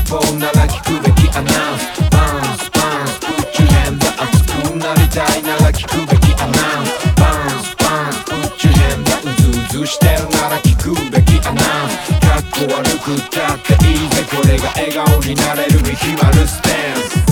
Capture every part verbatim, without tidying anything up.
ポーなら聞くべきアナウンスバウンスバウンス Put your hand up 熱くなりたいなら聞くべきアナウンスバウンスバウンス Put your hand up うずうずしてるなら聞くべきアナウンスかっこ悪くたっていいぜこれが笑顔になれるに決まるスタンス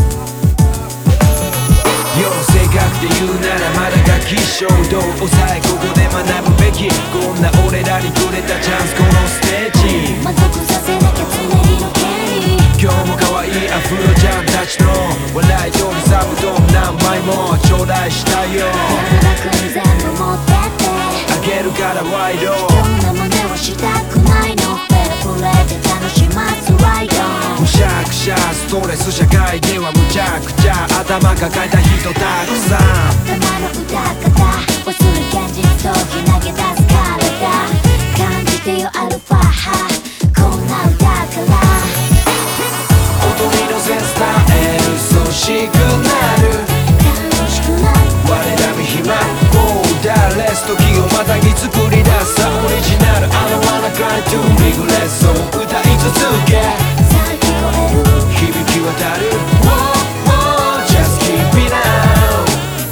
よ正確で言うならまだガキ衝動抑えここで学ぶべきこんな俺らにくれたチャンスこのステージ満足させなきゃ常にの権利今日も可愛いアフロちゃんたちの笑い通り座布団何枚も頂戴したよ楽々に全部持ってってあげるからワイドどんな真似をしたくないのペラプレで楽しますワイドむしゃくしゃストレス社会ではむちゃくちゃ頭抱えた人たくさんたまの歌方忘れ現実とひ投げ出す体感じてよアルファ派こんな歌から踊りのせスタイルそしくなる楽しくなる我ら見暇ボーダーレス時をまたぎ作り出すオリジナル I don't wanna cry to regress を歌い続けさあ聞こえる響き渡る Whoa, whoa, just keep it out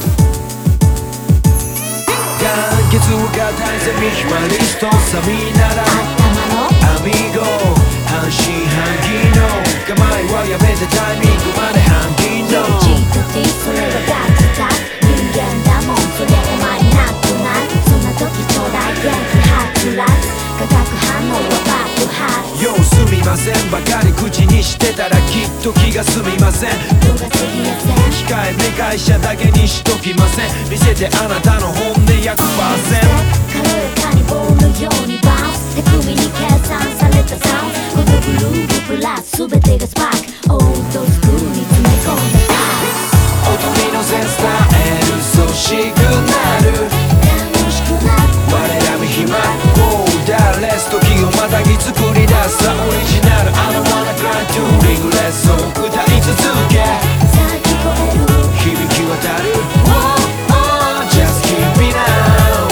完結を語りゼミヒマリストサミなら頭のアミーゴ半信半疑の構いはやめてタイミングまで半銀の G と T それはダーツタ人間だもんそりゃお前なくないそんな時ちょうだい元気はつらつ化学反応は爆発ようすみませんばかり口にしてたらきっと気が済みません度が過ぎやせん控えめ会社だけにしときません見せてあなたの本音 ひゃくパーセント軽やかにボールのようにバウンス巧みに計算されたサウンドこのグルーヴプラス全てがスパークオールドスクールに詰め込んだパー踊りのセンスタイルそしくなる楽しくなる我ら見暇ボーダーレス時をまたぎ作り出すオリジナル I don't wanna cry to regress を歌い続けさあ聞こえる響き渡る Whoa, oh, just keep it out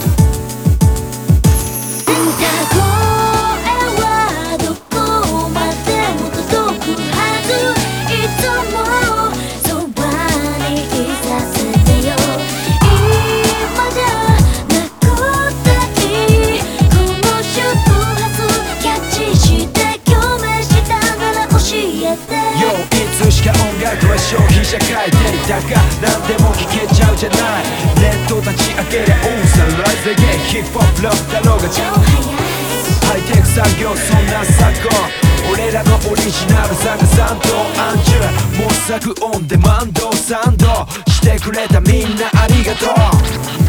歌声はどこまでも届くはずいつもそばにいさせてよ今じゃなくていいこの周波数キャッチして共鳴したなら教えてよいつしか音楽は消費社会でだが何でも聴けちゃうじゃないネット立ち上げりゃオンサンライズレゲエヒップホップロックだろうが超早いハイテク産業そんな昨今俺らのオリジナル探さんとアンチュー模索オンデマンドサンドしてくれたみんなありがとう